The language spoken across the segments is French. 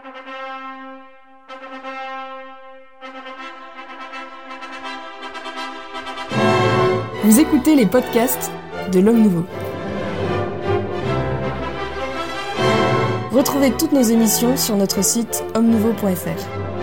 Vous écoutez les podcasts de l'Homme Nouveau. Retrouvez toutes nos émissions sur notre site hommenouveau.fr.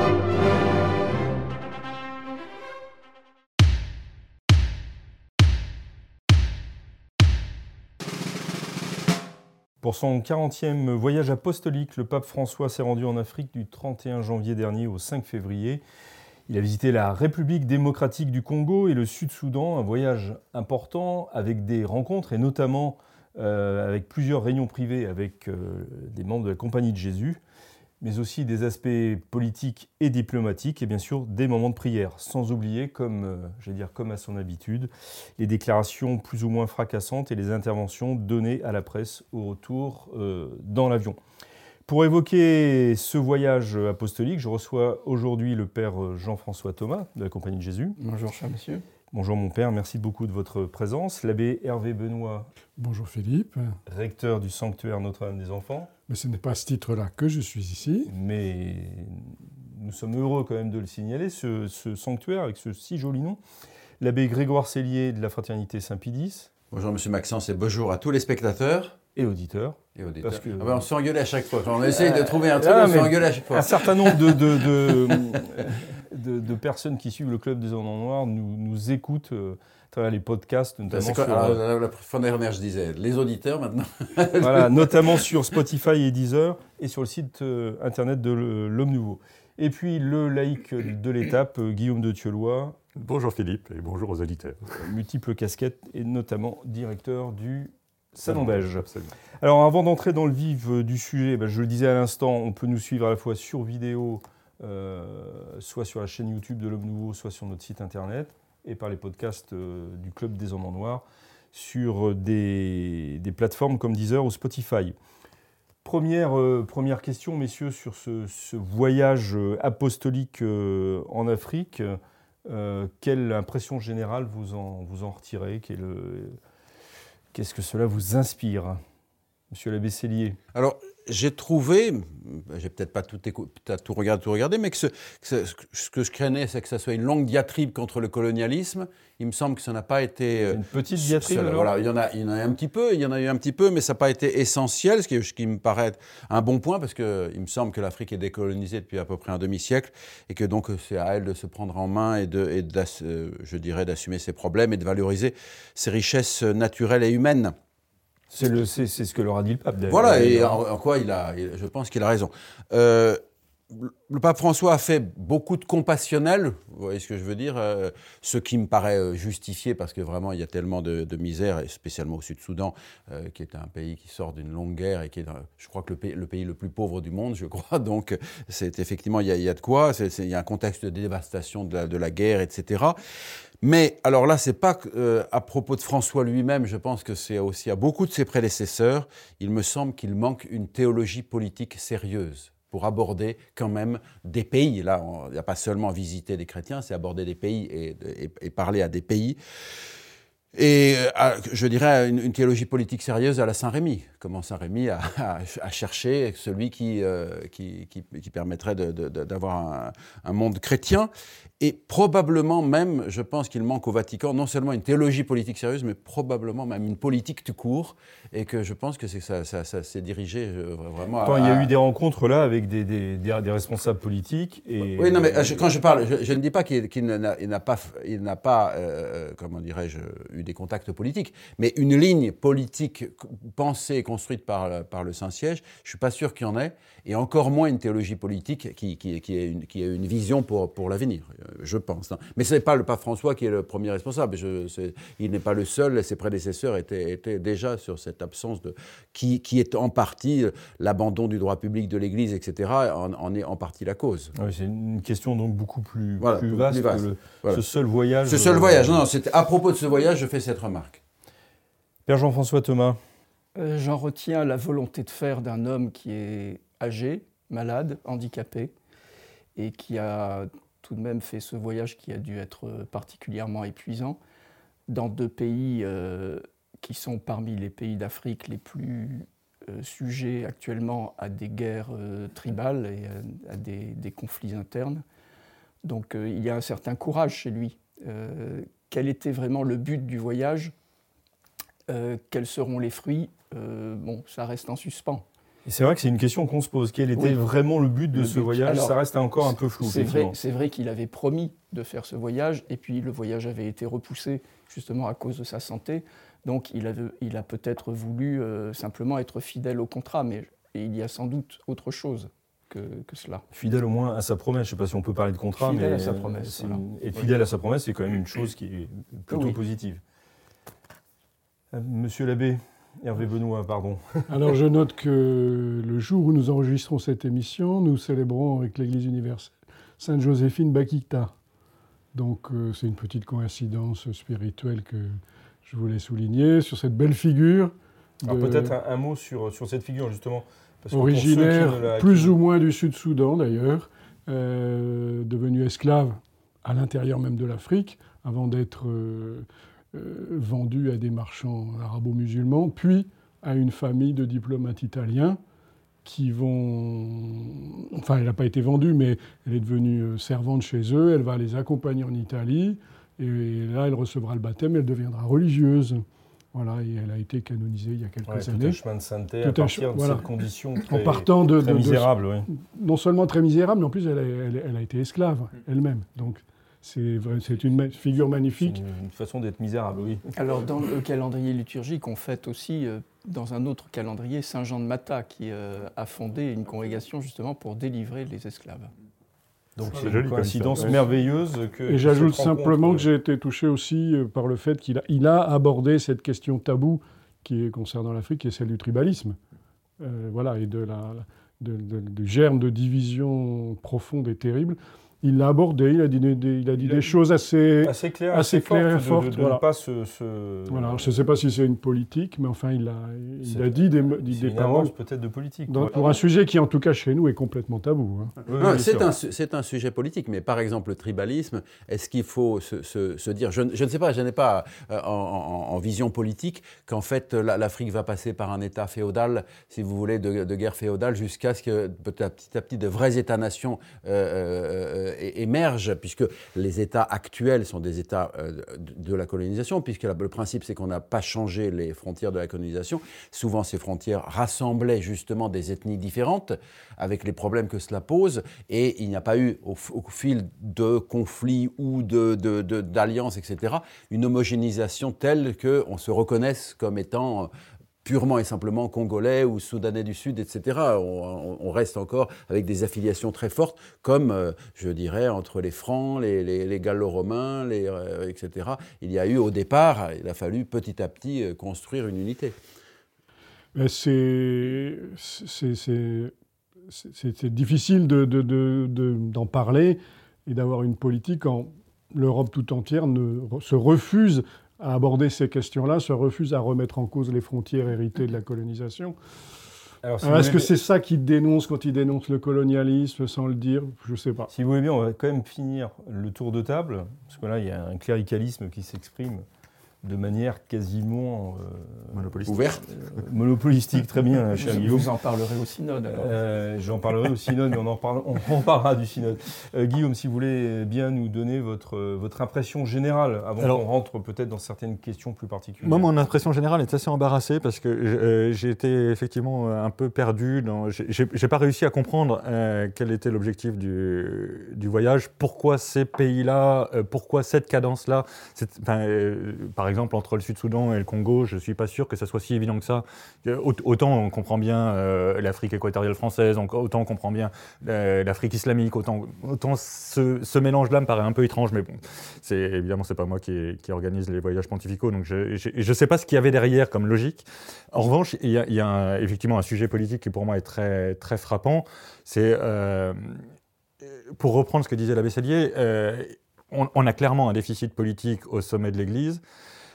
Pour son 40e voyage apostolique, le pape François s'est rendu en Afrique du 31 janvier dernier au 5 février. Il a visité la République démocratique du Congo et le Sud-Soudan, un voyage important avec des rencontres et notamment avec plusieurs réunions privées avec des membres de la Compagnie de Jésus, mais aussi des aspects politiques et diplomatiques et bien sûr des moments de prière, sans oublier, comme à son habitude, les déclarations plus ou moins fracassantes et les interventions données à la presse au retour dans l'avion. Pour évoquer ce voyage apostolique, je reçois aujourd'hui le père Jean-François Thomas de la Compagnie de Jésus. Bonjour, cher monsieur. Bonjour mon père, merci beaucoup de votre présence. L'abbé Hervé Benoît. Bonjour Philippe. Recteur du sanctuaire Notre-Dame des Enfants. Mais ce n'est pas à ce titre-là que je suis ici. Mais nous sommes heureux quand même de le signaler, ce sanctuaire avec ce si joli nom. L'abbé Grégoire Cellier de la Fraternité Saint-Pie-X. Bonjour monsieur Maxence et bonjour à tous les spectateurs. Et auditeurs. Parce que... on se fait engueuler à chaque fois. Quand on essaye de trouver un truc, on se fait engueuler à chaque fois. Un certain nombre de personnes qui suivent le Club des Hommes Noirs nous écoutent à travers les podcasts, notamment sur... La fois dernière, je disais, les auditeurs maintenant. Voilà, notamment sur Spotify et Deezer et sur le site internet de l'Homme Nouveau. Et puis le laïc de l'étape, Guillaume de Thieulois. Bonjour Philippe et bonjour aux auditeurs. Multiples casquettes et notamment directeur du Salon Belge. Absolument. Alors avant d'entrer dans le vif du sujet, je le disais à l'instant, on peut nous suivre à la fois sur vidéo, soit sur la chaîne YouTube de l'Homme Nouveau, soit sur notre site internet, et par les podcasts du Club des Hommes en Noir, sur des plateformes comme Deezer ou Spotify. Première question, messieurs, sur ce voyage apostolique en Afrique. Quelle impression générale vous en retirez ? Qu'est-ce que cela vous inspire, monsieur l'abbé Cellier ? Alors, j'ai trouvé, j'ai peut-être pas tout regardé, mais ce que je craignais, c'est que ça soit une longue diatribe contre le colonialisme. Il me semble que ça n'a pas été... C'est une petite diatribe, alors ? Voilà, il y en a eu un petit peu, mais ça n'a pas été essentiel, ce qui me paraît un bon point, parce qu'il me semble que l'Afrique est décolonisée depuis à peu près un demi-siècle, et que donc c'est à elle de se prendre en main et d'assumer ses problèmes et de valoriser ses richesses naturelles et humaines. C'est ce que leur a dit le pape. Voilà, et en quoi je pense qu'il a raison. Le pape François a fait beaucoup de compassionnel, vous voyez ce que je veux dire, ce qui me paraît justifié parce que vraiment il y a tellement de misère, et spécialement au Sud-Soudan, qui est un pays qui sort d'une longue guerre et qui est, je crois que le pays le plus pauvre du monde, je crois. Donc c'est effectivement, il y a de quoi, il y a un contexte de dévastation de la guerre, etc. Mais alors là, c'est pas à propos de François lui-même, je pense que c'est aussi à beaucoup de ses prédécesseurs. Il me semble qu'il manque une théologie politique sérieuse pour aborder quand même des pays. Là, il n'y a pas seulement visiter des chrétiens, c'est aborder des pays et parler à des pays. Et je dirais une théologie politique sérieuse à la Saint-Rémy. Comment Saint-Rémy a cherché celui qui permettrait d'avoir un monde chrétien. Et probablement même, je pense qu'il manque au Vatican non seulement une théologie politique sérieuse, mais probablement même une politique tout court. Et que je pense que ça s'est dirigé vraiment il y a eu des rencontres là avec des responsables politiques. Oui, non, mais quand je parle, je ne dis pas qu'il n'a pas comment dirais-je, eu des contacts politiques, mais une ligne politique pensée et construite par le Saint-Siège, je ne suis pas sûr qu'il y en ait, et encore moins une théologie politique qui ait une vision pour l'avenir, je pense. Mais ce n'est pas le pape François qui est le premier responsable, il n'est pas le seul, ses prédécesseurs étaient déjà sur cette absence qui est en partie l'abandon du droit public de l'Église, etc., en est en partie la cause. Oui, c'est une question donc beaucoup plus vaste que ce seul voyage. Ce seul voyage, non, c'était à propos de ce voyage, je fais cette remarque. Père Jean-François Thomas. J'en retiens la volonté de faire d'un homme qui est âgé, malade, handicapé, et qui a tout de même fait ce voyage qui a dû être particulièrement épuisant dans deux pays qui sont parmi les pays d'Afrique les plus sujet actuellement à des guerres tribales et à des conflits internes. Donc il y a un certain courage chez lui. Quel était vraiment le but du voyage ? Quels seront les fruits ? Ça reste en suspens. Et c'est vrai que c'est une question qu'on se pose. Quel était vraiment le but de ce voyage ? Ça reste encore un peu flou. C'est vrai qu'il avait promis de faire ce voyage, et puis le voyage avait été repoussé justement à cause de sa santé. Donc il a peut-être voulu simplement être fidèle au contrat, mais il y a sans doute autre chose que cela. Fidèle au moins à sa promesse. Je ne sais pas si on peut parler de contrat, fidèle mais à sa promesse, voilà. Être fidèle à sa promesse, c'est quand même une chose qui est plutôt positive. Monsieur l'abbé, Hervé Benoît, pardon. Alors je note que le jour où nous enregistrons cette émission, nous célébrons avec l'Église universelle Sainte Joséphine Bakhita. Donc c'est une petite coïncidence spirituelle que je voulais souligner sur cette belle figure. Alors peut-être un mot sur cette figure justement. Parce originaire plus ou moins du Sud-Soudan d'ailleurs, devenu esclave à l'intérieur même de l'Afrique, avant d'être vendu à des marchands arabo-musulmans, puis à une famille de diplomates italiens qui vont... Enfin, elle n'a pas été vendue, mais elle est devenue servante chez eux, elle va les accompagner en Italie, et là, elle recevra le baptême, elle deviendra religieuse. Voilà, et elle a été canonisée il y a quelques années. Tout un chemin de sainteté à partir de cette condition très, en partant très misérable. Oui. Non seulement très misérable, mais en plus, elle a été esclave elle-même. Donc, c'est une figure magnifique. C'est une façon d'être misérable, oui. Alors, dans le calendrier liturgique, on fête aussi, dans un autre calendrier, Saint Jean de Mata, qui a fondé une congrégation justement pour délivrer les esclaves. Donc c'est une coïncidence merveilleuse. Et j'ajoute simplement que j'ai été touché aussi par le fait qu'il a abordé cette question taboue qui est concernant l'Afrique, qui est celle du tribalisme. Voilà, et du germe de division profonde et terrible. Il l'a abordé, il a dit des choses assez claires et fortes. Voilà. Pas voilà, je ne sais pas si c'est une politique, mais enfin, il a dit des paroles. Peut-être de politique. Pour un sujet qui, en tout cas, chez nous, est complètement tabou. Hein. Oui, c'est un sujet politique, mais par exemple, le tribalisme, est-ce qu'il faut se dire... Je ne sais pas, je n'ai pas en vision politique qu'en fait, l'Afrique va passer par un État féodal, si vous voulez, de guerre féodale, jusqu'à ce que, petit à petit, de vrais États-nations émergent, puisque les États actuels sont des États de la colonisation, puisque le principe, c'est qu'on n'a pas changé les frontières de la colonisation. Souvent, ces frontières rassemblaient justement des ethnies différentes, avec les problèmes que cela pose, et il n'y a pas eu, au fil de conflits ou d'alliances, etc., une homogénéisation telle qu'on se reconnaisse comme étant purement et simplement congolais ou soudanais du Sud, etc. On reste encore avec des affiliations très fortes, comme, je dirais, entre les Francs, les Gallo-Romains, etc. Il y a eu, au départ, il a fallu petit à petit construire une unité. C'est difficile d'en parler et d'avoir une politique quand l'Europe tout entière se refuse à aborder ces questions-là, se refuse à remettre en cause les frontières héritées de la colonisation. Alors, est-ce que c'est ça qu'ils dénoncent quand ils dénoncent le colonialisme, sans le dire ? Je ne sais pas. Si vous voulez bien, on va quand même finir le tour de table, parce que là, il y a un cléricalisme qui s'exprime de manière quasiment ouverte. Monopolistique, très bien, cher Guillaume. Vous en parlerez au synode, alors. J'en parlerai au synode, mais on parlera du synode. Guillaume, si vous voulez bien nous donner votre impression générale, avant qu'on rentre peut-être dans certaines questions plus particulières. Moi, mon impression générale est assez embarrassée, parce que j'ai été effectivement un peu perdu. J'ai pas réussi à comprendre quel était l'objectif du voyage, pourquoi ces pays-là, pourquoi cette cadence-là. Par exemple, entre le Sud-Soudan et le Congo, je ne suis pas sûr que ça soit si évident que ça. Autant on comprend bien l'Afrique équatoriale française, autant on comprend bien l'Afrique islamique, autant ce mélange-là me paraît un peu étrange, mais bon, évidemment, c'est pas moi qui organise les voyages pontificaux, donc je ne sais pas ce qu'il y avait derrière comme logique. En revanche, il y a effectivement un sujet politique qui pour moi est très, très frappant. C'est, pour reprendre ce que disait l'abbé Sellier, on a clairement un déficit politique au sommet de l'Église.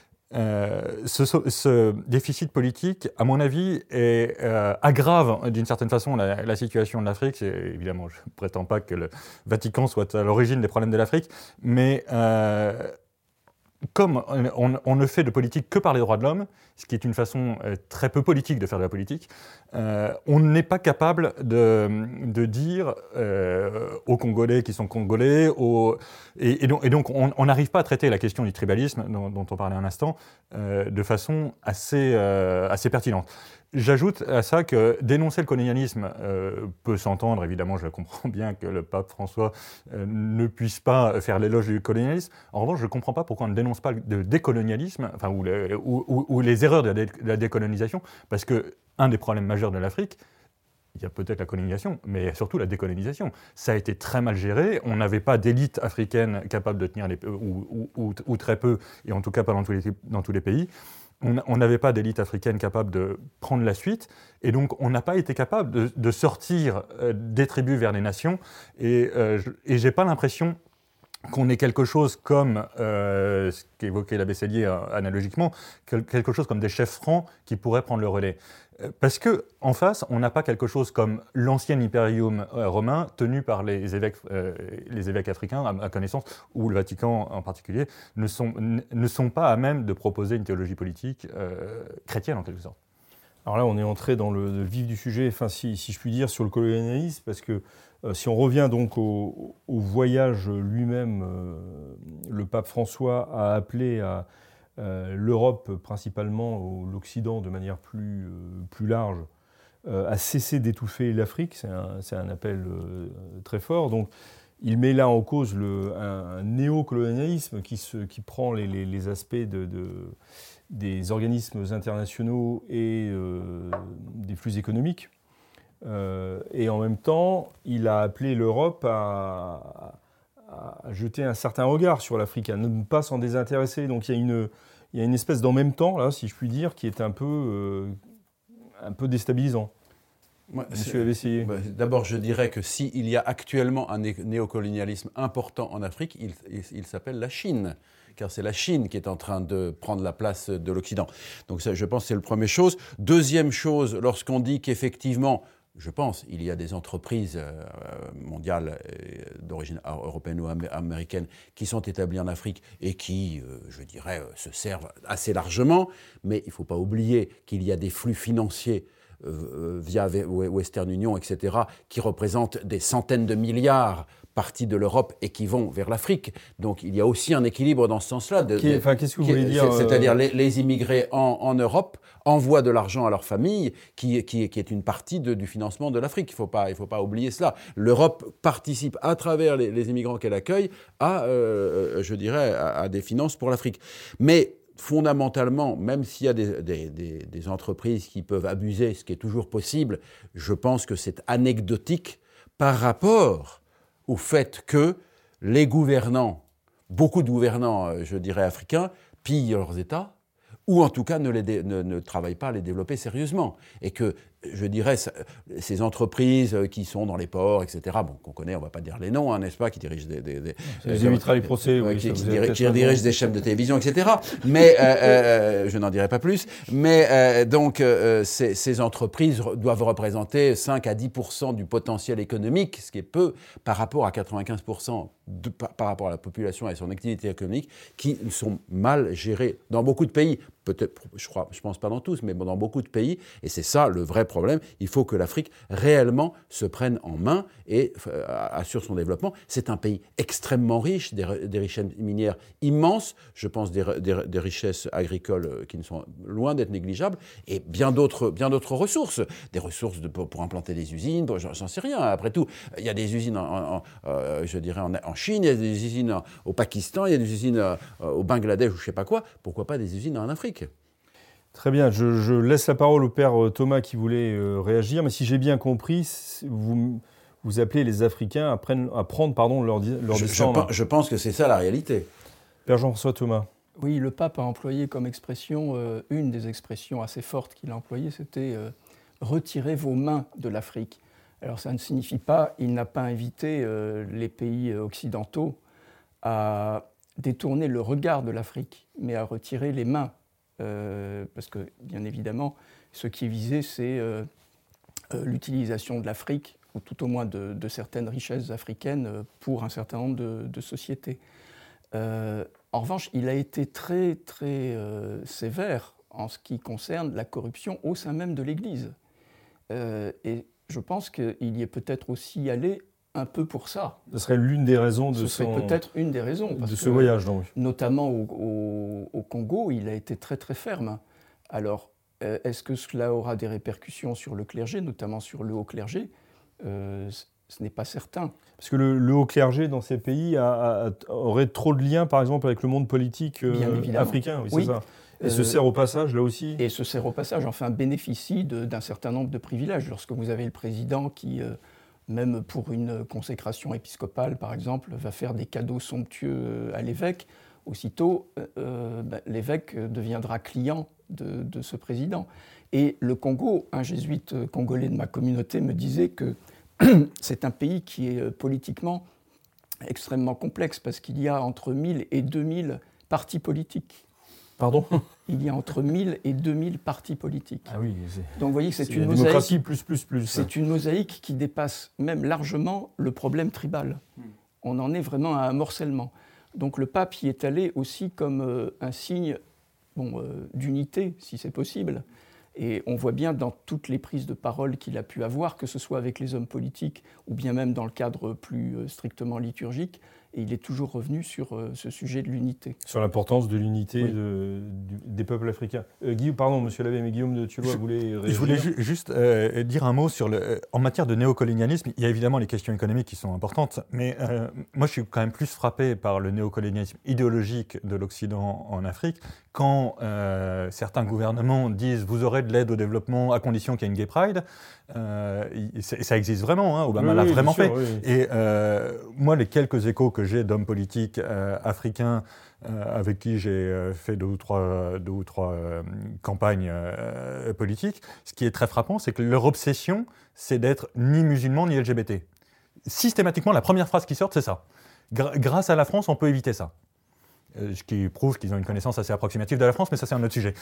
Ce déficit politique, à mon avis, aggrave d'une certaine façon la situation de l'Afrique. Évidemment, je ne prétends pas que le Vatican soit à l'origine des problèmes de l'Afrique, mais comme on ne fait de politique que par les droits de l'homme, ce qui est une façon très peu politique de faire de la politique, on n'est pas capable de dire aux Congolais qui sont Congolais, et donc on n'arrive pas à traiter la question du tribalisme dont on parlait un instant de façon assez pertinente. J'ajoute à ça que dénoncer le colonialisme peut s'entendre, évidemment je comprends bien que le pape François ne puisse pas faire l'éloge du colonialisme. En revanche, je ne comprends pas pourquoi on ne dénonce pas le décolonialisme, enfin, ou les erreurs de la décolonisation, parce qu'un des problèmes majeurs de l'Afrique, il y a peut-être la colonisation, mais surtout la décolonisation. Ça a été très mal géré, on n'avait pas d'élite africaine capable de tenir ou très peu, et en tout cas pas dans tous les pays. On n'avait pas d'élite africaine capable de prendre la suite, et donc on n'a pas été capable de sortir des tribus vers les nations, et j'ai pas l'impression qu'on ait quelque chose comme, ce qu'évoquait l'abbé Sellier analogiquement, quelque chose comme des chefs francs qui pourraient prendre le relais. Parce qu'en face, on n'a pas quelque chose comme l'ancien impérium romain tenu par les évêques africains, à ma connaissance, ou le Vatican en particulier, ne sont pas à même de proposer une théologie politique chrétienne en quelque sorte. Alors là, on est entré dans le vif du sujet, enfin, si je puis dire, sur le colonialisme, parce que si on revient donc au voyage lui-même, le pape François a appelé à l'Europe, principalement l'Occident de manière plus large, à cesser d'étouffer l'Afrique. C'est un appel très fort. Donc, il met là en cause un néocolonialisme qui prend les aspects des organismes internationaux et des flux économiques. Et en même temps, il a appelé l'Europe à jeter un certain regard sur l'Afrique, à ne pas s'en désintéresser. Donc il y a une espèce d'en même temps, là, si je puis dire, qui est un peu déstabilisant. Monsieur Avessier. D'abord, je dirais que s'il y a actuellement un néocolonialisme important en Afrique, il s'appelle la Chine. Car c'est la Chine qui est en train de prendre la place de l'Occident. Donc ça, je pense que c'est la première chose. Deuxième chose, lorsqu'on dit qu'effectivement, je pense, il y a des entreprises mondiales d'origine européenne ou américaine qui sont établies en Afrique et qui, je dirais, se servent assez largement, mais il ne faut pas oublier qu'il y a des flux financiers via Western Union, etc., qui représentent des centaines de milliards partis de l'Europe et qui vont vers l'Afrique. Donc il y a aussi un équilibre dans ce sens-là. Qu'est-ce que vous voulez dire C'est-à-dire les immigrés en Europe envoient de l'argent à leur famille, qui est une partie du financement de l'Afrique. Il faut pas oublier cela. L'Europe participe à travers les immigrants qu'elle accueille je dirais, à des finances pour l'Afrique. Mais fondamentalement, même s'il y a des entreprises qui peuvent abuser, ce qui est toujours possible, je pense que c'est anecdotique par rapport au fait que les gouvernants, beaucoup de gouvernants, je dirais africains, pillent leurs États, ou en tout cas ne travaillent pas à les développer sérieusement. Et que, je dirais, ces entreprises qui sont dans les ports, etc., bon, qu'on connaît, on ne va pas dire les noms, hein, n'est-ce pas, qui dirigent les évitera les procès, oui, qui dirigent des chaînes de télévision, etc. Mais, je n'en dirai pas plus, mais donc, ces entreprises doivent représenter 5 à 10% du potentiel économique, ce qui est peu par rapport à 95% par rapport à la population et à son activité économique, qui sont mal gérées dans beaucoup de pays. Peut-être, je pense pas dans tous, mais dans beaucoup de pays, et c'est ça le vrai problème. Il faut que l'Afrique réellement se prenne en main et assure son développement. C'est un pays extrêmement riche, des richesses minières immenses, je pense des richesses agricoles qui ne sont loin d'être négligeables, et bien d'autres ressources, des ressources pour implanter des usines, j'en sais rien. Après tout, il y a des usines je dirais en Chine, il y a des usines au Pakistan, il y a des usines au Bangladesh ou je sais pas quoi. Pourquoi pas des usines en Afrique ? Très bien, je laisse la parole au père Thomas qui voulait réagir, mais si j'ai bien compris, vous appelez les Africains à prendre leur destin en main. Je pense que c'est ça la réalité. Père Jean-François Thomas. Oui, le pape a employé comme expression, une des expressions assez fortes qu'il a employées, c'était « retirez vos mains de l'Afrique ». Alors ça ne signifie pas, il n'a pas invité les pays occidentaux à détourner le regard de l'Afrique, mais à retirer les mains. Parce que, bien évidemment, ce qui est visé, c'est l'utilisation de l'Afrique, ou tout au moins de certaines richesses africaines, pour un certain nombre de sociétés. En revanche, il a été très, très sévère en ce qui concerne la corruption au sein même de l'Église. Et je pense qu'il y est peut-être aussi allé un peu pour ça. Ce serait l'une des raisons de Ce serait peut-être une des raisons. Parce de ce que, voyage, donc. Notamment au Congo, il a été très très ferme. Alors, est-ce que cela aura des répercussions sur le clergé, notamment sur le haut clergé ? Ce n'est pas certain. Parce que le haut clergé dans ces pays aurait trop de liens, par exemple, avec le monde politique africain. Oui, oui. C'est ça. Et se sert au passage, là aussi. Et se sert au passage, enfin bénéficie d'un certain nombre de privilèges. Lorsque vous avez le président qui, même pour une consécration épiscopale, par exemple, va faire des cadeaux somptueux à l'évêque, aussitôt, l'évêque deviendra client de ce président. Et le Congo, un jésuite congolais de ma communauté me disait que c'est un pays qui est politiquement extrêmement complexe parce qu'il y a entre 1000 et 2000 partis politiques. Pardon ? Il y a entre 1000 et 2000 partis politiques. Ah oui, donc vous voyez que c'est une mosaïque. Démocratie plus. C'est une mosaïque qui dépasse même largement le problème tribal. On en est vraiment à un morcellement. Donc le pape y est allé aussi comme un signe d'unité, si c'est possible. Et on voit bien dans toutes les prises de parole qu'il a pu avoir, que ce soit avec les hommes politiques ou bien même dans le cadre plus strictement liturgique, et il est toujours revenu sur ce sujet de l'unité. Sur l'importance de l'unité des peuples africains. Pardon, monsieur l'abbé, mais Guillaume de Tulloy voulait réagir. Je voulais juste dire un mot sur en matière de néocolonialisme. Il y a évidemment les questions économiques qui sont importantes, mais moi je suis quand même plus frappé par le néocolonialisme idéologique de l'Occident en Afrique, quand certains gouvernements disent « vous aurez de l'aide au développement à condition qu'il y ait une gay pride ». Ça existe vraiment, hein, Obama l'a vraiment fait. Oui. Et moi, les quelques échos que j'ai d'hommes politiques africains avec qui j'ai fait deux ou trois campagnes politiques, ce qui est très frappant, c'est que leur obsession, c'est d'être ni musulman ni LGBT. Systématiquement, la première phrase qui sort, c'est ça. Grâce à la France, on peut éviter ça. Ce qui prouve qu'ils ont une connaissance assez approximative de la France, mais ça, c'est un autre sujet.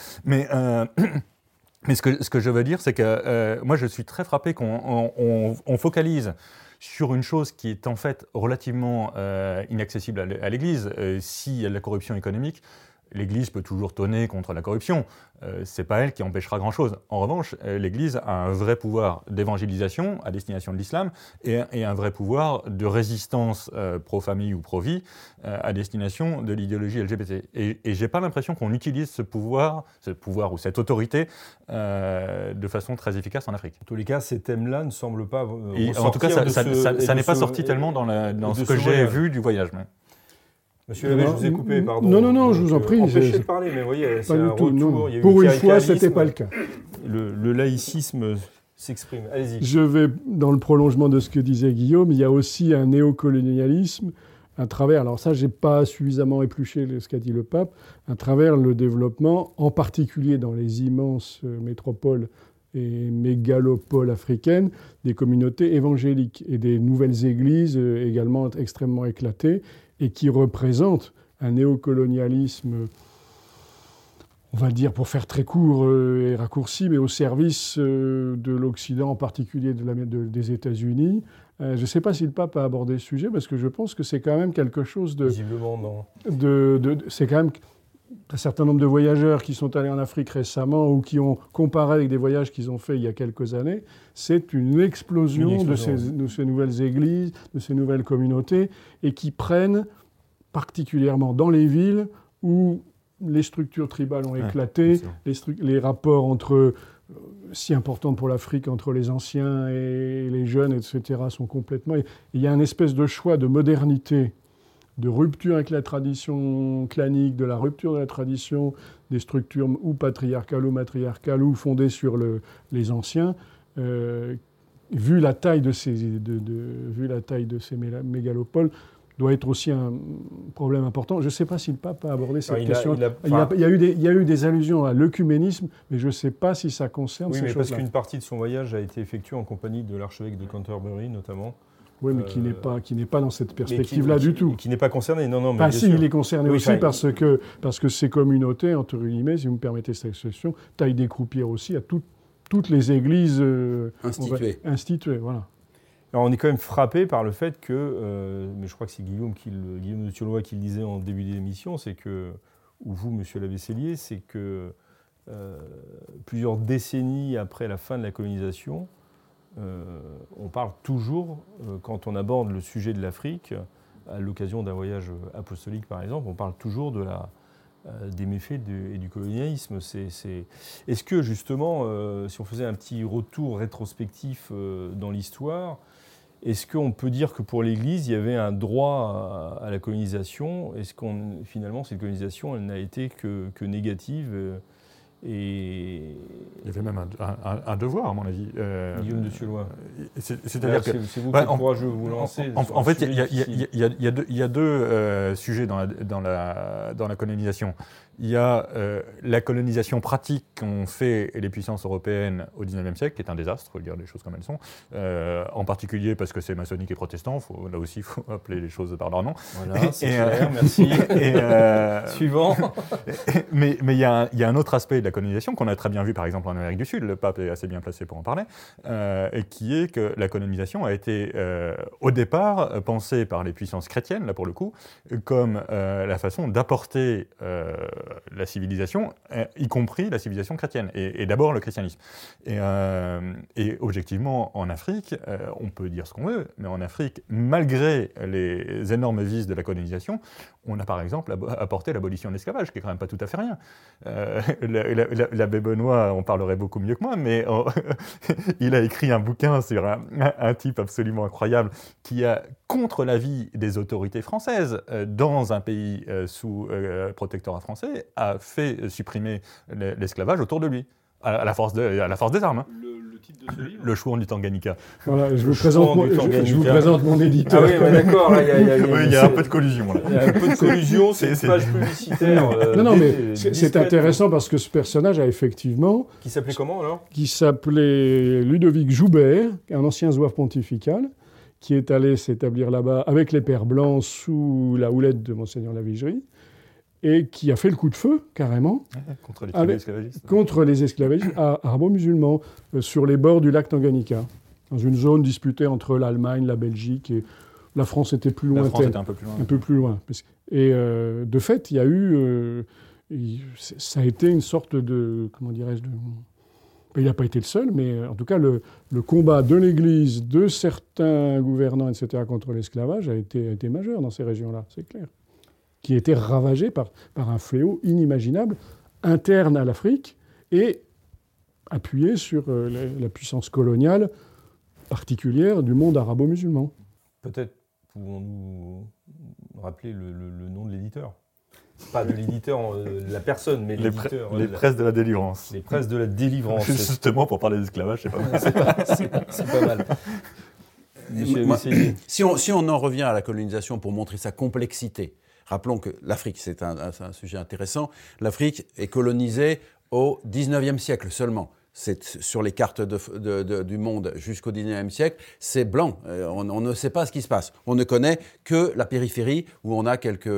Mais ce que je veux dire, c'est que moi, je suis très frappé qu'on focalise sur une chose qui est en fait relativement inaccessible à l'Église. S'il y a de la corruption économique, l'Église peut toujours tonner contre la corruption. Ce n'est pas elle qui empêchera grand-chose. En revanche, l'Église a un vrai pouvoir d'évangélisation à destination de l'islam et un vrai pouvoir de résistance pro-famille ou pro-vie à destination de l'idéologie LGBT. Et je n'ai pas l'impression qu'on utilise ce pouvoir ou cette autorité de façon très efficace en Afrique. En tous les cas, ces thèmes-là ne semblent pas en tout cas, ça n'est pas sorti tellement dans ce que j'ai vu du voyage. Monsieur l'abbé, je vous ai coupé, pardon. Non, je vous en prie. Empêché de parler, mais vous voyez, c'est un retour. Non. Pour une fois, ce n'était pas le cas. Le laïcisme s'exprime. Allez-y. Je vais dans le prolongement de ce que disait Guillaume. Il y a aussi un néocolonialisme à travers, alors ça, je n'ai pas suffisamment épluché ce qu'a dit le pape, à travers le développement, en particulier dans les immenses métropoles et mégalopoles africaines, des communautés évangéliques et des nouvelles églises également extrêmement éclatées, et qui représente un néocolonialisme, on va dire, pour faire très court et raccourci, mais au service de l'Occident, en particulier des États-Unis. Je ne sais pas si le pape a abordé ce sujet, parce que je pense que c'est quand même quelque chose de... Visiblement, non. C'est quand même un certain nombre de voyageurs qui sont allés en Afrique récemment ou qui ont comparé avec des voyages qu'ils ont faits il y a quelques années. C'est une explosion de ces nouvelles églises, de ces nouvelles communautés, et qui prennent particulièrement dans les villes où les structures tribales ont éclaté, les rapports si importants pour l'Afrique entre les anciens et les jeunes, etc., sont complètement... Il y a une espèce de choix de modernité, de rupture avec la tradition clanique, de la rupture de la tradition des structures ou patriarcales ou matriarcales ou fondées sur les anciens, vu la taille de ces mégalopoles, doit être aussi un problème important. Je ne sais pas si le pape a abordé cette question. Il y a eu des allusions à l'œcuménisme, mais je ne sais pas si ça concerne ces choses-là. Oui, mais parce qu'une partie de son voyage a été effectuée en compagnie de l'archevêque de Canterbury, notamment. Oui, mais qui n'est pas dans cette perspective-là du tout. Qui n'est pas concerné, non. Mais bien sûr. Il est concerné aussi parce que ces communautés, entre guillemets, si vous me permettez cette expression, taillent des croupières aussi à toutes les églises instituées. Voilà. Alors, on est quand même frappé par le fait que, mais je crois que c'est Guillaume de Thiolois qui le disait en début d'émission, c'est que, ou vous, monsieur Lavessellier, c'est que plusieurs décennies après la fin de la colonisation, on parle toujours, quand on aborde le sujet de l'Afrique, à l'occasion d'un voyage apostolique par exemple, on parle toujours des méfaits et du colonialisme. Est-ce que justement, si on faisait un petit retour rétrospectif dans l'histoire, est-ce qu'on peut dire que pour l'Église, il y avait un droit à la colonisation ? Est-ce finalement, cette colonisation, elle n'a été que négative et... Il y avait même un devoir, à mon avis. Guillaume de Thiolois. C'est-à-dire que... C'est vous qui êtes courageux, vous lancez. En fait, il y a deux sujets dans la colonisation. Il y a la colonisation pratique qu'ont fait les puissances européennes au XIXe siècle, qui est un désastre, il faut dire les choses comme elles sont, en particulier parce que c'est maçonnique et protestant, là aussi il faut appeler les choses par leur nom. Voilà, c'est clair, merci. Suivant. Mais il y a un autre aspect de la colonisation qu'on a très bien vu par exemple en Amérique du Sud, le pape est assez bien placé pour en parler, et qui est que la colonisation a été au départ pensée par les puissances chrétiennes, là pour le coup, comme la façon d'apporter la civilisation, y compris la civilisation chrétienne, et d'abord le christianisme. Et objectivement, en Afrique, on peut dire ce qu'on veut, mais en Afrique, malgré les énormes vices de la colonisation, on a par exemple apporté l'abolition de l'esclavage, qui est quand même pas tout à fait rien. L'abbé Benoît en parlerait beaucoup mieux que moi, mais il a écrit un bouquin sur un type absolument incroyable qui a, contre l'avis des autorités françaises, dans un pays sous protectorat français, a fait supprimer l'esclavage autour de lui, à la force des armes. Hein. Le titre de ce livre ? Le Chouan du Tanganyika. Voilà, je vous présente mon éditeur. Ah oui, mais d'accord, là, il y a un peu de collusion. Là. Il y a un peu de collusion, c'est une page publicitaire. Non, mais c'est intéressant parce que ce personnage a effectivement... Qui s'appelait comment alors ? Qui s'appelait Ludovic Joubert, un ancien zouave pontifical, qui est allé s'établir là-bas avec les Pères Blancs sous la houlette de Monseigneur Lavigerie, et qui a fait le coup de feu, carrément, contre les esclavagistes arabo-musulmans, sur les bords du lac Tanganyika, dans une zone disputée entre l'Allemagne, la Belgique, et la France était plus loin. La France était un peu plus loin. Un peu plus loin. Et de fait, il y a eu... ça a été une sorte de... Comment dirais-je il n'a pas été le seul, mais en tout cas, le combat de l'Église, de certains gouvernants, etc., contre l'esclavage a été majeur dans ces régions-là, c'est clair. Qui était ravagé par un fléau inimaginable, interne à l'Afrique, et appuyé sur la puissance coloniale particulière du monde arabo-musulman. Peut-être pouvons-nous rappeler le nom de l'éditeur ? Pas de l'éditeur, la personne, mais l'éditeur. Les presses de la délivrance. Les presses de la délivrance. Justement, pour parler d'esclavage, c'est pas mal. c'est pas mal. Si on en revient à la colonisation pour montrer sa complexité, rappelons que l'Afrique, c'est un sujet intéressant, l'Afrique est colonisée au XIXe siècle seulement. C'est sur les cartes du monde jusqu'au XIXe siècle, c'est blanc. On ne sait pas ce qui se passe. On ne connaît que la périphérie où on a quelques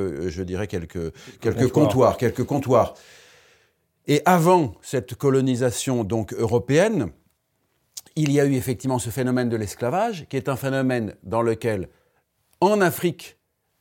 comptoirs. Et avant cette colonisation donc européenne, il y a eu effectivement ce phénomène de l'esclavage, qui est un phénomène dans lequel, en Afrique,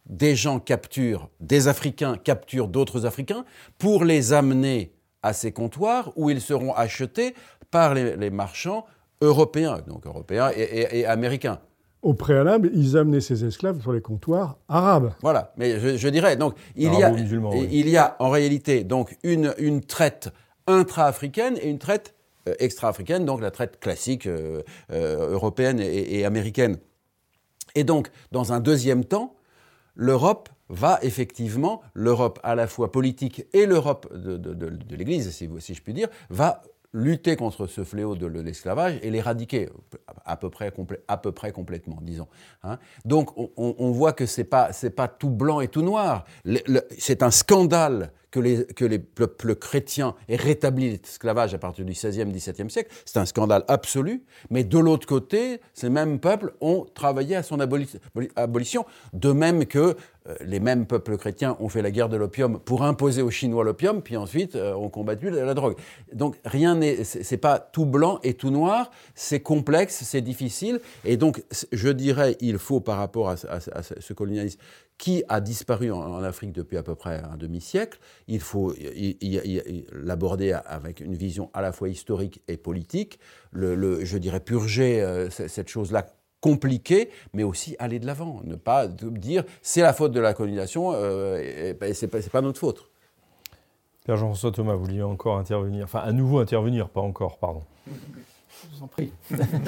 des Africains capturent d'autres Africains pour les amener à ces comptoirs où ils seront achetés par les marchands européens, donc européens et américains. Au préalable, ils amenaient ces esclaves sur les comptoirs arabes. Voilà, mais je dirais, donc il y a en réalité donc une traite intra-africaine et une traite extra-africaine, donc la traite classique européenne et américaine. Et donc, dans un deuxième temps, l'Europe va effectivement, l'Europe à la fois politique et l'Europe de l'Église, si je puis dire, va lutter contre ce fléau de l'esclavage et l'éradiquer à peu près complètement, disons. Hein. Donc on voit que c'est pas tout blanc et tout noir. C'est un scandale que les peuples chrétiens aient rétabli l'esclavage à partir du XVIe, XVIIe siècle. C'est un scandale absolu. Mais de l'autre côté, ces mêmes peuples ont travaillé à son abolition, de même que les mêmes peuples chrétiens ont fait la guerre de l'opium pour imposer aux Chinois l'opium, puis ensuite ont combattu la drogue. Donc c'est pas tout blanc et tout noir, c'est complexe, c'est difficile. Et donc, je dirais, il faut, par rapport à ce colonialisme qui a disparu en Afrique depuis à peu près un demi-siècle, il faut l'aborder avec une vision à la fois historique et politique, je dirais purger cette chose-là compliquée, mais aussi aller de l'avant, ne pas dire c'est la faute de la colonisation, c'est pas notre faute. Père Jean-François Thomas, vous vouliez encore intervenir, enfin à nouveau intervenir, pas encore, pardon. Je vous en prie.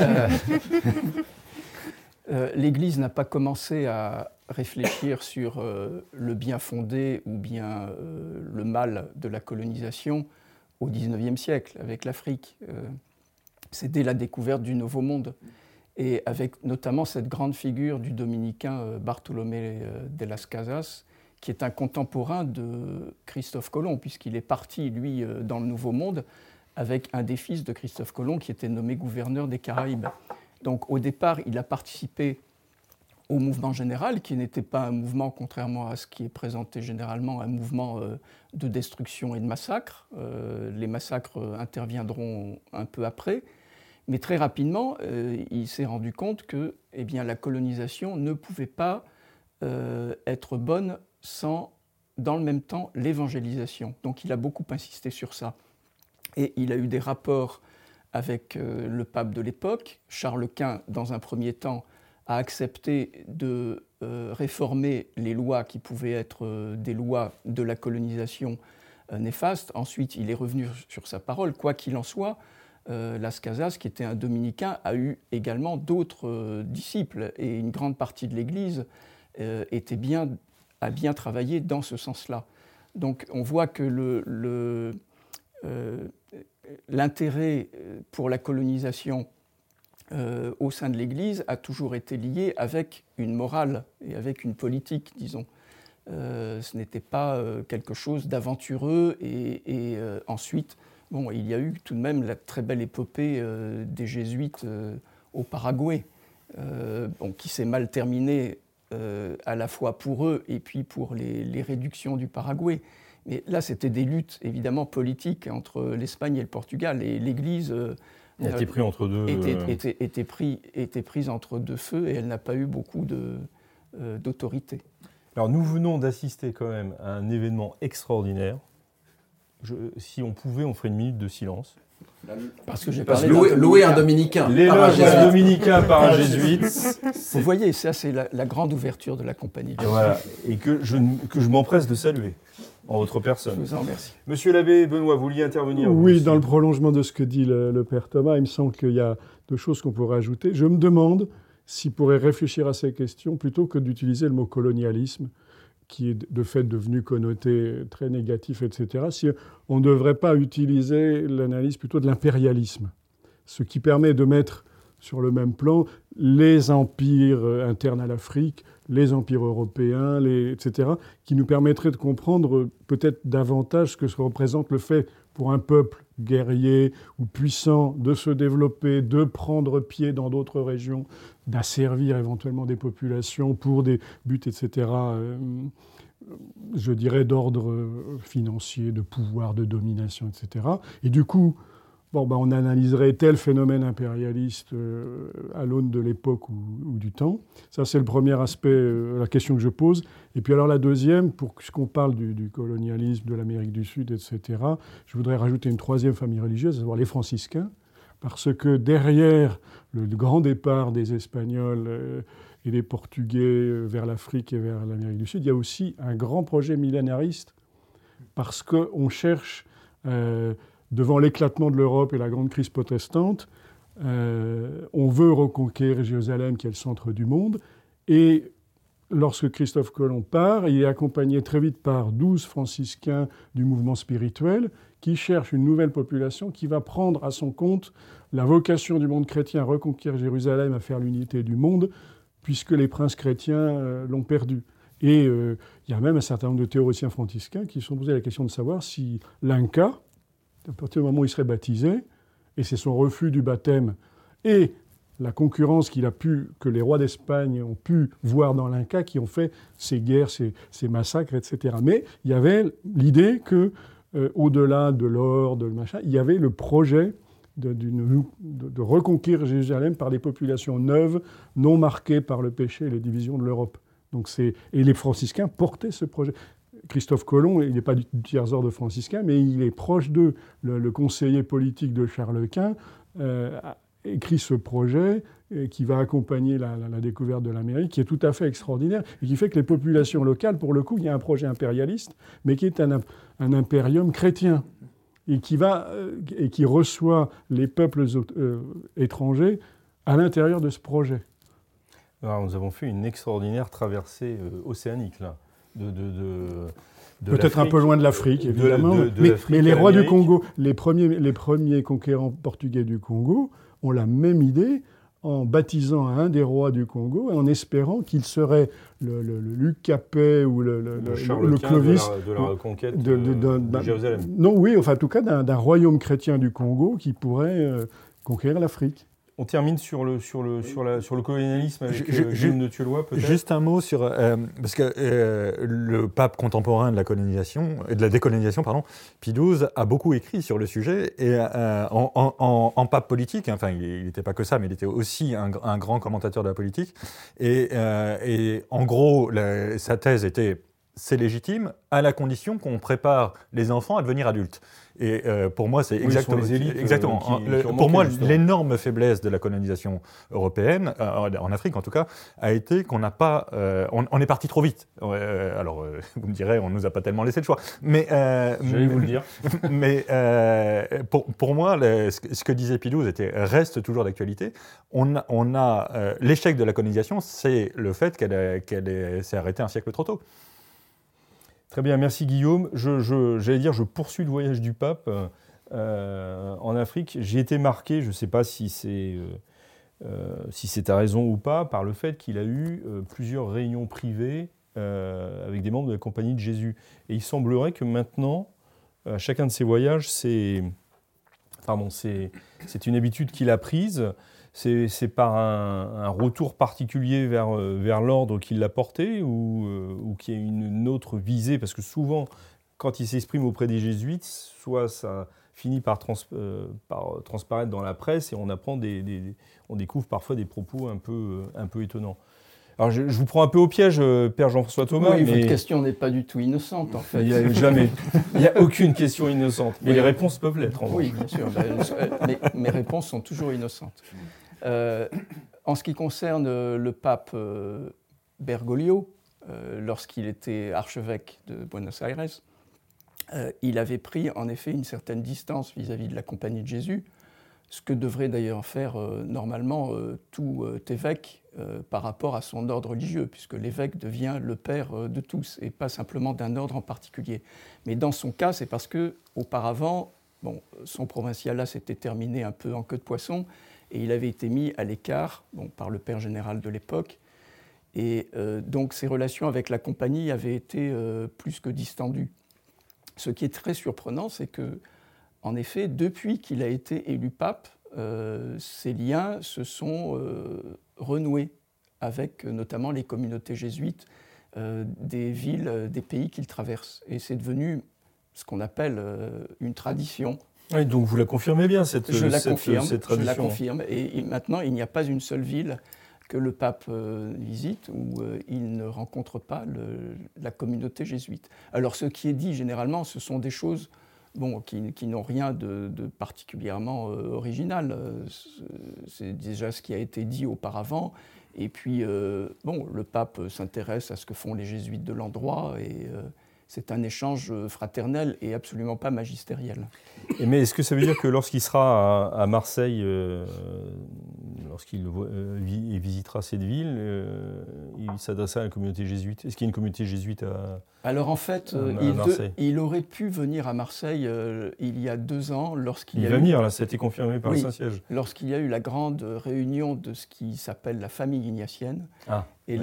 L'Église n'a pas commencé à réfléchir sur le bien fondé ou bien le mal de la colonisation au XIXe siècle avec l'Afrique. C'est dès la découverte du Nouveau Monde et avec notamment cette grande figure du dominicain Bartolomé de las Casas, qui est un contemporain de Christophe Colomb, puisqu'il est parti, lui, dans le Nouveau Monde avec un des fils de Christophe Colomb qui était nommé gouverneur des Caraïbes. Donc au départ, il a participé au mouvement général, qui n'était pas un mouvement, contrairement à ce qui est présenté généralement, un mouvement de destruction et de massacre. Les massacres interviendront un peu après. Mais très rapidement, il s'est rendu compte que la colonisation ne pouvait pas être bonne sans, dans le même temps, l'évangélisation. Donc il a beaucoup insisté sur ça. Et il a eu des rapports avec le pape de l'époque. Charles Quint, dans un premier temps, a accepté de réformer les lois qui pouvaient être des lois de la colonisation néfastes. Ensuite, il est revenu sur sa parole. Quoi qu'il en soit, Las Casas, qui était un dominicain, a eu également d'autres disciples. Et une grande partie de l'Église a bien travaillé dans ce sens-là. Donc on voit que l'intérêt pour la colonisation au sein de l'Église a toujours été lié avec une morale et avec une politique, disons. Ce n'était pas quelque chose d'aventureux et ensuite, il y a eu tout de même la très belle épopée des Jésuites au Paraguay, qui s'est mal terminée à la fois pour eux et puis pour les réductions du Paraguay. Mais là, c'était des luttes évidemment politiques entre l'Espagne et le Portugal, et l'Église était pris entre deux, était prise entre deux feux, et elle n'a pas eu beaucoup d'autorité. Alors nous venons d'assister quand même à un événement extraordinaire. Si on pouvait, on ferait une minute de silence. Parce que j'ai parlé louer un dominicain. L'éloge d'un dominicain par un jésuite. Vous voyez, ça c'est la grande ouverture de la compagnie. Et voilà, et que je m'empresse de saluer en votre personne. Je vous en remercie. Monsieur l'abbé Benoît, vous vouliez intervenir? Oui, dans le prolongement de ce que dit le père Thomas, il me semble qu'il y a deux choses qu'on pourrait ajouter. Je me demande s'il pourrait réfléchir à ces questions plutôt que d'utiliser le mot colonialisme, qui est de fait devenu connoté très négatif, etc., si on ne devrait pas utiliser l'analyse plutôt de l'impérialisme, ce qui permet de mettre sur le même plan les empires internes à l'Afrique, les empires européens, etc., qui nous permettraient de comprendre peut-être davantage ce que représente le fait pour un peuple guerrier ou puissant de se développer, de prendre pied dans d'autres régions, d'asservir éventuellement des populations pour des buts, etc., je dirais d'ordre financier, de pouvoir, de domination, etc. Et du coup, on analyserait tel phénomène impérialiste à l'aune de l'époque ou du temps. Ça, c'est le premier aspect, la question que je pose. Et puis alors la deuxième, puisqu'on parle du colonialisme, de l'Amérique du Sud, etc., je voudrais rajouter une troisième famille religieuse, à savoir les franciscains, parce que derrière le grand départ des Espagnols et des Portugais vers l'Afrique et vers l'Amérique du Sud, il y a aussi un grand projet millénariste, parce qu'on cherche, devant l'éclatement de l'Europe et la grande crise protestante, on veut reconquérir Jérusalem, qui est le centre du monde, et lorsque Christophe Colomb part, il est accompagné très vite par 12 franciscains du mouvement spirituel qui cherchent une nouvelle population qui va prendre à son compte la vocation du monde chrétien à reconquérir Jérusalem, à faire l'unité du monde, puisque les princes chrétiens l'ont perdu. Et il y a même un certain nombre de théoriciens franciscains qui se sont posé la question de savoir si l'Inca, à partir du moment où il serait baptisé, et c'est son refus du baptême et la concurrence que les rois d'Espagne ont pu voir dans l'Inca, qui ont fait ces guerres, ces massacres, etc. Mais il y avait l'idée que, au-delà de l'or, de machin, il y avait le projet de reconquérir Jérusalem par des populations neuves, non marquées par le péché et les divisions de l'Europe. Et les franciscains portaient ce projet. Christophe Colomb, il n'est pas du tiers-ordre franciscain, mais il est proche d'eux. Le conseiller politique de Charles Quint a écrit ce projet qui va accompagner la découverte de l'Amérique, qui est tout à fait extraordinaire, et qui fait que les populations locales, pour le coup, il y a un projet impérialiste, mais qui est un impérium chrétien, et qui reçoit les peuples étrangers à l'intérieur de ce projet. Alors, nous avons fait une extraordinaire traversée océanique, là. Peut-être un peu loin de l'Afrique, évidemment. Mais les rois du Congo, les premiers conquérants portugais du Congo, ont la même idée en baptisant un des rois du Congo et en espérant qu'il serait le Luc Capet ou le Clovis de la reconquête de Jérusalem. Non, oui, enfin en tout cas d'un royaume chrétien du Congo qui pourrait conquérir l'Afrique. On termine sur le colonialisme avec Guillaume de Thieulois, peut-être. Juste un mot sur parce que le pape contemporain de la décolonisation, Pie XII, a beaucoup écrit sur le sujet et en pape politique. Enfin, il n'était pas que ça, mais il était aussi un grand commentateur de la politique. Et en gros, sa thèse était: c'est légitime à la condition qu'on prépare les enfants à devenir adultes. Et pour moi, c'est exactement les élites. Exactement. Pour moi, l'énorme faiblesse de la colonisation européenne, en Afrique en tout cas, a été qu'on n'a pas. On est parti trop vite. Alors, vous me direz, on nous a pas tellement laissé le choix. Mais j'allais vous le dire. Mais pour moi, ce que disait Pie XII reste toujours d'actualité. On a l'échec de la colonisation, c'est le fait qu'elle s'est arrêtée un siècle trop tôt. Très bien, merci Guillaume. Je poursuis le voyage du pape en Afrique. J'ai été marqué, je ne sais pas si c'est à raison ou pas, par le fait qu'il a eu plusieurs réunions privées avec des membres de la Compagnie de Jésus. Et il semblerait que maintenant, à chacun de ses voyages, c'est une habitude qu'il a prise. C'est par un retour particulier vers l'ordre qui l'a porté ou qui a une autre visée, parce que souvent, quand il s'exprime auprès des jésuites, soit ça finit par transparaître dans la presse et on découvre parfois des propos un peu étonnants. Alors je vous prends un peu au piège, Père Jean-François Thomas. Oui, mais votre question n'est pas du tout innocente, en fait. Il n'y a aucune question innocente. Mais les réponses peuvent l'être. Oui, bien sûr. Mes réponses sont toujours innocentes. En ce qui concerne le pape Bergoglio, lorsqu'il était archevêque de Buenos Aires, il avait pris en effet une certaine distance vis-à-vis de la Compagnie de Jésus, ce que devrait d'ailleurs faire normalement tout évêque par rapport à son ordre religieux, puisque l'évêque devient le père de tous et pas simplement d'un ordre en particulier. Mais dans son cas, c'est parce qu'auparavant, son provincialat s'était terminé un peu en queue de poisson et il avait été mis à l'écart par le père général de l'époque. Et donc ses relations avec la Compagnie avaient été plus que distendues. Ce qui est très surprenant, c'est que, en effet, depuis qu'il a été élu pape, ses liens se sont renoués avec notamment les communautés jésuites des villes, des pays qu'il traverse. Et c'est devenu ce qu'on appelle une tradition. Oui, donc vous la confirmez bien, cette tradition. Je la confirme. Et maintenant, il n'y a pas une seule ville que le pape visite où il ne rencontre pas la communauté jésuite. Alors, ce qui est dit généralement, ce sont des choses qui n'ont rien de particulièrement original. C'est déjà ce qui a été dit auparavant. Et puis, le pape s'intéresse à ce que font les jésuites de l'endroit et c'est un échange fraternel et absolument pas magistériel. Mais est-ce que ça veut dire que lorsqu'il sera à Marseille, lorsqu'il visitera cette ville, il s'adressera à la communauté jésuite? Est-ce qu'il y a une communauté jésuite à Alors en fait, il aurait pu venir à Marseille il y a 2 ans lorsqu'il va venir, là, ça a été confirmé par le Saint-Siège. Lorsqu'il y a eu la grande réunion de ce qui s'appelle la famille ignatienne. Ah, et là,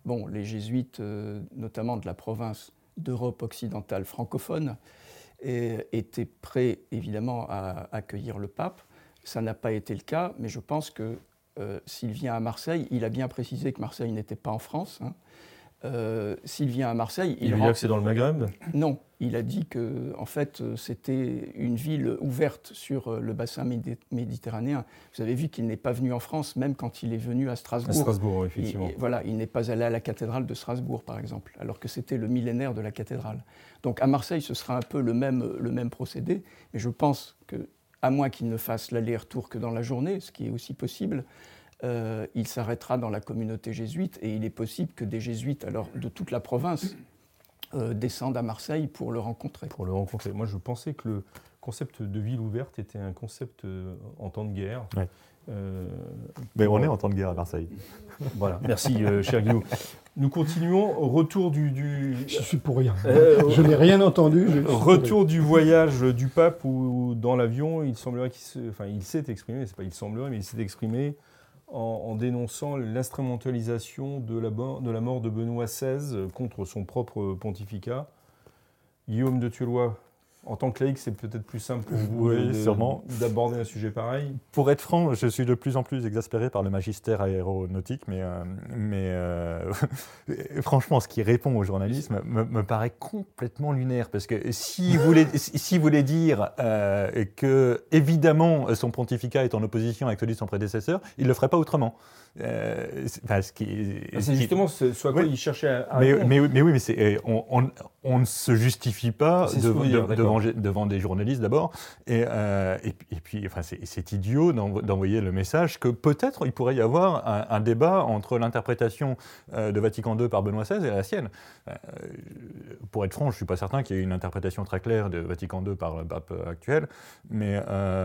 bon, les jésuites, notamment de la province d'Europe occidentale francophone, étaient prêts évidemment à accueillir le pape. Ça n'a pas été le cas, mais je pense que s'il vient à Marseille, il a bien précisé que Marseille n'était pas en France. S'il vient à Marseille, il veut dire que c'est dans le Maghreb ? Non, il a dit que en fait, c'était une ville ouverte sur le bassin méditerranéen. Vous avez vu qu'il n'est pas venu en France, même quand il est venu à Strasbourg. À Strasbourg, effectivement. Il n'est pas allé à la cathédrale de Strasbourg, par exemple, alors que c'était le millénaire de la cathédrale. Donc à Marseille, ce sera un peu le même procédé, mais je pense qu'à moins qu'il ne fasse l'aller-retour que dans la journée, ce qui est aussi possible, il s'arrêtera dans la communauté jésuite, et il est possible que des jésuites alors, de toute la province descendent à Marseille pour le rencontrer. Moi, je pensais que le concept de ville ouverte était un concept en temps de guerre. Ouais. Mais on est en temps de guerre à Marseille. Voilà, merci cher Guillaume. Nous continuons au retour du... Je suis pour rien. Je n'ai rien entendu. Retour du voyage du pape où dans l'avion, il semblerait il s'est exprimé, c'est pas il semblerait, mais il s'est exprimé en dénonçant l'instrumentalisation de la mort de Benoît XVI contre son propre pontificat. Guillaume de Thieulois, en tant que laïc, c'est peut-être plus simple pour vous sûrement d'aborder un sujet pareil. Pour être franc, je suis de plus en plus exaspéré par le magistère aéronautique, mais franchement, ce qui répond au journalisme me paraît complètement lunaire, parce que s'il voulait dire que, évidemment, son pontificat est en opposition avec celui de son prédécesseur, il ne le ferait pas autrement. C'est justement ce à quoi il cherchait à répondre. Mais oui, on ne se justifie pas devant des journalistes d'abord, et puis c'est idiot d'envoyer le message que peut-être il pourrait y avoir un débat entre l'interprétation de Vatican II par Benoît XVI et la sienne. Pour être franc, je ne suis pas certain qu'il y ait une interprétation très claire de Vatican II par le pape actuel, mais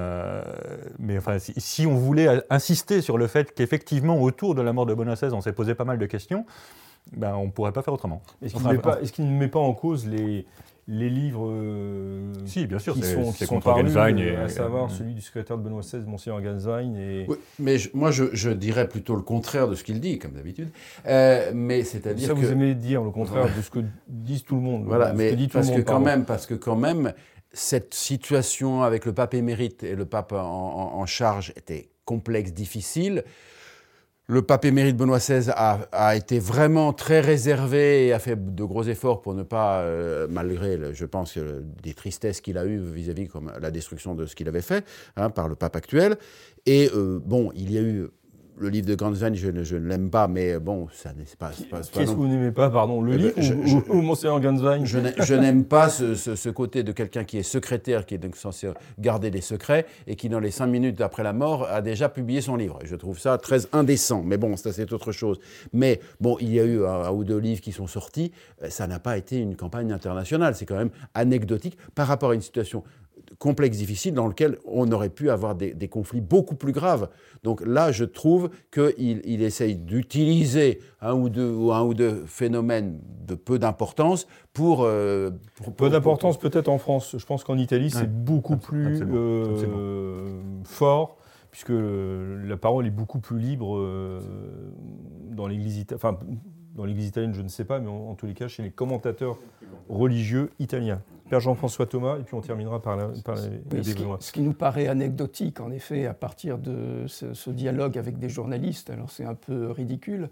si on voulait insister sur le fait qu'effectivement, autour de la mort de Benoît XVI, on s'est posé pas mal de questions, on ne pourrait pas faire autrement. Est-ce qu'il ne met pas en cause les livres si, bien sûr, qui sont parus, à savoir celui du secrétaire de Benoît XVI, Monseigneur Ganswein Oui, mais moi, je dirais plutôt le contraire de ce qu'il dit, comme d'habitude. Mais c'est-à-dire ça, vous aimez dire le contraire de ce que disent tout le monde. Voilà, mais parce que quand même, cette situation avec le pape émérite et le pape en charge était complexe, difficile. Le pape émérite Benoît XVI a été vraiment très réservé et a fait de gros efforts pour ne pas, malgré, je pense, des tristesses qu'il a eues vis-à-vis comme la destruction de ce qu'il avait fait par le pape actuel. Et il y a eu le livre de Ganswein, je ne l'aime pas, mais bon, ça n'est pas... Qu'est-ce que vous n'aimez pas, pardon, le livre ou Monseigneur Ganswein? Je n'aime pas ce côté de quelqu'un qui est secrétaire, qui est donc censé garder des secrets, et qui, dans les 5 minutes après la mort, a déjà publié son livre. Je trouve ça très indécent, mais bon, ça c'est autre chose. Mais bon, il y a eu un ou deux livres qui sont sortis, ça n'a pas été une campagne internationale, c'est quand même anecdotique par rapport à une situation complexe, difficile, dans lequel on aurait pu avoir des conflits beaucoup plus graves. Donc là, je trouve qu'il essaye d'utiliser un ou deux phénomènes de peu d'importance pour peu d'importance peut-être en France. Je pense qu'en Italie, c'est beaucoup plus fort, puisque la parole est beaucoup plus libre dans l'Église italienne. Enfin, dans l'Église italienne, je ne sais pas, mais en tous les cas, chez les commentateurs religieux italiens. Père Jean-François Thomas, et puis on terminera par les Benoît. Ce qui nous paraît anecdotique, en effet, à partir de ce dialogue avec des journalistes, alors c'est un peu ridicule,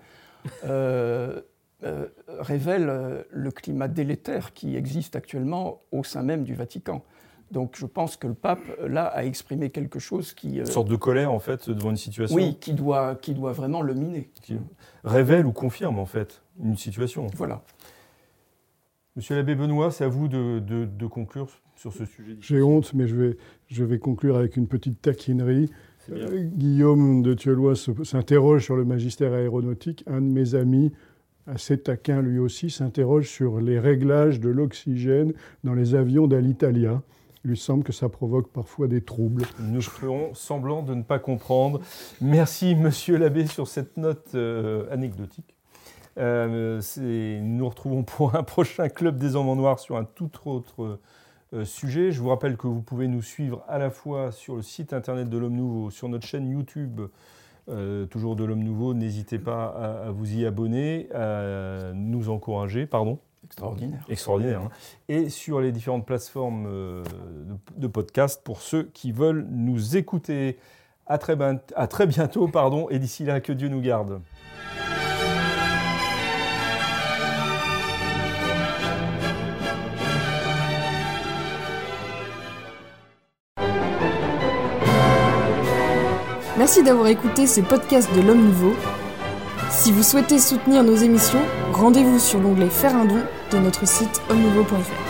révèle le climat délétère qui existe actuellement au sein même du Vatican. Donc je pense que le pape, là, a exprimé quelque chose qui... Une sorte de colère, en fait, devant une situation. Oui, qui doit vraiment le miner. Qui révèle ou confirme, en fait, une situation. Voilà. Monsieur l'abbé Benoît, c'est à vous de conclure sur ce sujet. J'ai honte, mais je vais conclure avec une petite taquinerie. Guillaume de Thieulois s'interroge sur le magistère aéronautique. Un de mes amis, assez taquin lui aussi, s'interroge sur les réglages de l'oxygène dans les avions d'Alitalia. Il lui semble que ça provoque parfois des troubles. Nous ferons semblant de ne pas comprendre. Merci, monsieur l'abbé, sur cette note anecdotique. Nous nous retrouvons pour un prochain Club des Hommes en Noir sur un tout autre sujet. Je vous rappelle que vous pouvez nous suivre à la fois sur le site internet de l'Homme Nouveau, sur notre chaîne YouTube toujours de l'Homme Nouveau. N'hésitez pas à vous y abonner, à nous encourager. Pardon. Extraordinaire. Hein. Et sur les différentes plateformes de podcast pour ceux qui veulent nous écouter. À très bientôt, et d'ici là, que Dieu nous garde. Merci d'avoir écouté ces podcasts de l'Homme Nouveau. Si vous souhaitez soutenir nos émissions, rendez-vous sur l'onglet Faire un don de notre site hommenouveau.fr.